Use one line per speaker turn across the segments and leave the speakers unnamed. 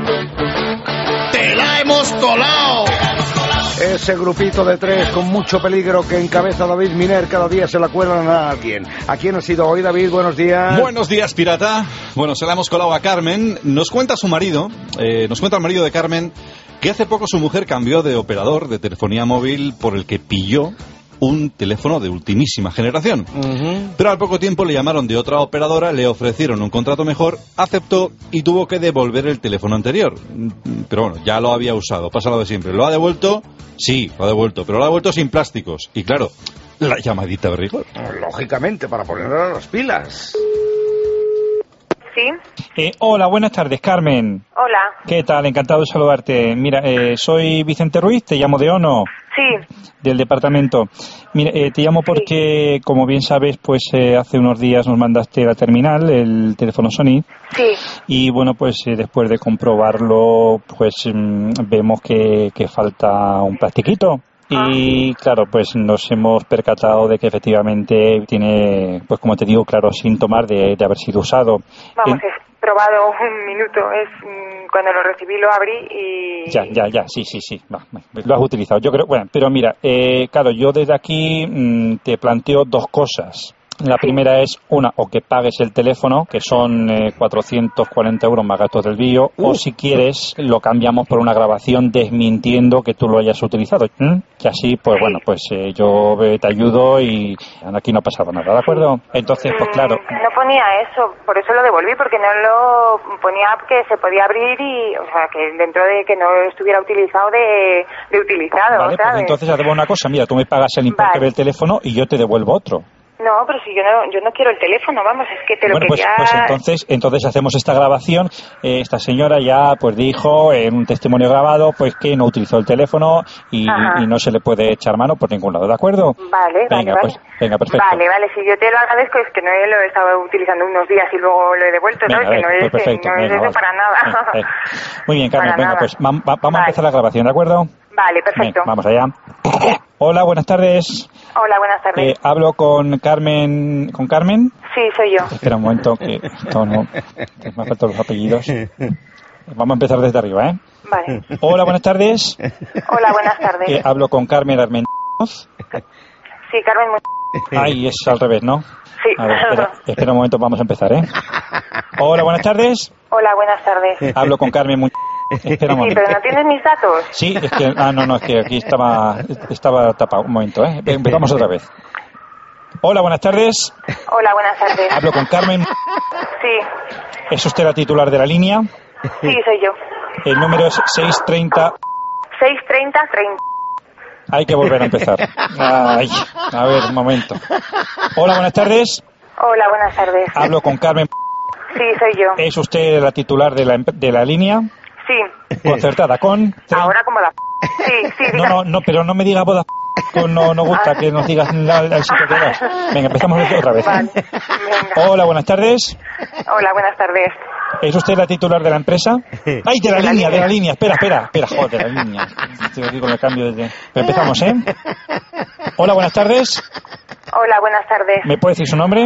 ¡Te la hemos colado!
Ese grupito de tres con mucho peligro que encabeza David Miner, cada día se la cuelan a alguien. ¿A quién ha sido hoy, David? Buenos días.
Buenos días, pirata. Bueno, se la hemos colado a Carmen. Nos cuenta su marido, nos cuenta el marido de Carmen, que hace poco su mujer cambió de operador de telefonía móvil por el que pilló un teléfono de ultimísima generación. Pero al poco tiempo le llamaron de otra operadora, le ofrecieron un contrato mejor, aceptó y tuvo que devolver el teléfono anterior. Pero bueno, ya lo había usado, pasa lo de siempre. ¿Lo ha devuelto? Sí, lo ha devuelto, pero lo ha devuelto sin plásticos. Y claro, la llamadita de rigor.
Lógicamente, para ponerle a las pilas.
¿Sí?
Hola, buenas tardes, Carmen.
Hola.
¿Qué tal? Encantado de saludarte. Mira, soy Vicente Ruiz, te llamo de ONO.
Sí.
Del departamento. Mira, te llamo porque, sí, como bien sabes, pues hace unos días nos mandaste la terminal, el teléfono Sony.
Sí.
Y bueno, pues después de comprobarlo, pues vemos que falta un plastiquito. Y claro, pues nos hemos percatado de que efectivamente tiene, pues como te digo, claros síntomas de haber sido usado.
Vamos, he probado un minuto, cuando lo recibí lo abrí y...
Ya, sí, va, lo has utilizado, yo creo, bueno, pero mira, claro, yo desde aquí te planteo dos cosas. La primera es, o que pagues el teléfono, que son 440 euros más gastos del envío, o si quieres, lo cambiamos por una grabación desmintiendo que tú lo hayas utilizado. Que así, pues bueno, pues yo te ayudo y aquí no ha pasado nada, ¿de acuerdo? Entonces, pues claro...
No ponía eso, por eso lo devolví, porque no lo ponía que se podía abrir y, o sea, que dentro de que no estuviera utilizado de utilizado,
vale,
¿sabes?
Pues entonces hacemos una cosa, mira, tú me pagas el importe del teléfono y yo te devuelvo otro.
No, pero si yo no quiero el teléfono, vamos, es que te lo quería...
Pues entonces hacemos esta grabación. Esta señora ya pues dijo en un testimonio grabado pues que no utilizó el teléfono y no se le puede echar mano por ningún lado, ¿de acuerdo?
Vale.
Venga, perfecto.
Vale, si yo te lo agradezco, es que no lo he estado utilizando unos días y luego lo he devuelto, ¿sabes? Que no es eso para nada.
Muy bien, Carmen, venga, pues vamos a empezar la grabación, ¿de acuerdo?
Vale, perfecto.
Venga, vamos allá. Hola, buenas tardes.
Hola, buenas tardes.
¿Hablo con Carmen? ¿Con Carmen?
Sí, soy yo.
Espera un momento, que me faltan los apellidos. Vamos a empezar desde arriba, ¿eh?
Vale.
Hola, buenas tardes.
Hola, buenas tardes.
¿Hablo con Carmen Armenteros?
Sí, Carmen.
Ay, es al revés, ¿no?
Sí.
A ver, espera un momento, vamos a empezar, ¿eh? Hola, buenas tardes.
Hola, buenas tardes.
¿Hablo con Carmen? Espera un momento.
Sí, pero no tienes mis datos.
Sí, es que... no, es que aquí estaba tapado. Un momento, ¿eh? Empezamos otra vez. Hola, buenas tardes.
Hola, buenas tardes.
¿Hablo con Carmen?
Sí.
¿Es usted la titular de la línea?
Sí, soy yo.
El número es 630...
30.
Hay que volver a empezar. Ay, a ver, un momento. Hola, buenas tardes.
Hola, buenas tardes.
¿Hablo con Carmen?
Sí, soy yo.
¿Es usted la titular de la línea?
Sí.
¿Concertada con?
Ahora como la... Sí, diga.
No, pero no me diga boda. No gusta que nos digas el sitio que das. Venga, empezamos otra vez.
Vale.
Hola, buenas tardes.
Hola, buenas tardes.
¿Es usted la titular de la empresa? ¡Ay, de la línea! Espera, joder, de la línea. Estoy aquí con el cambio de... Pero empezamos, ¿eh? Hola, buenas tardes.
Hola, buenas tardes.
¿Me puede decir su nombre?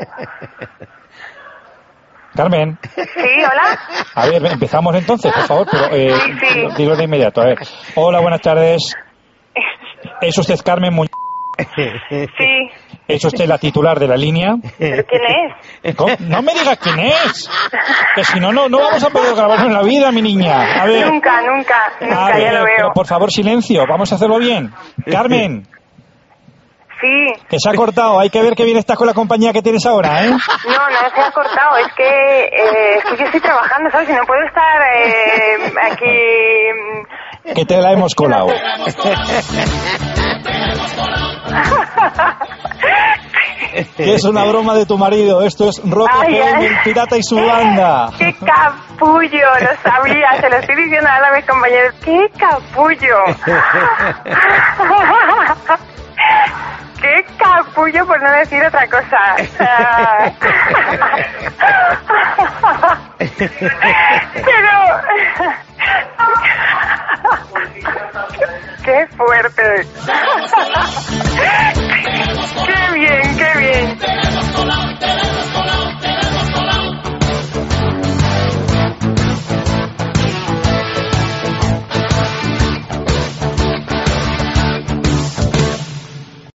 Carmen.
Sí, hola.
A ver, empezamos entonces, por favor, pero
sí.
Dilo de inmediato. A ver. Hola, buenas tardes. ¿Es usted Carmen Muñoz?
Sí.
¿Es usted la titular de la línea?
¿Pero quién es?
¿Cómo? No me digas quién es. Que si no vamos a poder grabarlo en la vida, mi niña. A ver.
Nunca,
a ver,
ya lo veo.
Pero por favor, silencio. Vamos a hacerlo bien. Carmen.
Sí.
Que se ha cortado. Hay que ver qué bien estás con la compañía que tienes ahora, ¿eh?
No se ha cortado. Es que yo estoy trabajando, ¿sabes? Y no puedo estar aquí...
Que te la hemos colado. Que es una broma de tu marido. Esto es Rock FM, el pirata y su banda.
¡Qué capullo! Lo sabía, se lo estoy diciendo ahora a mis compañeros. ¡Qué capullo! ¡Qué capullo, por no decir otra cosa! Pero... ¡Qué fuerte!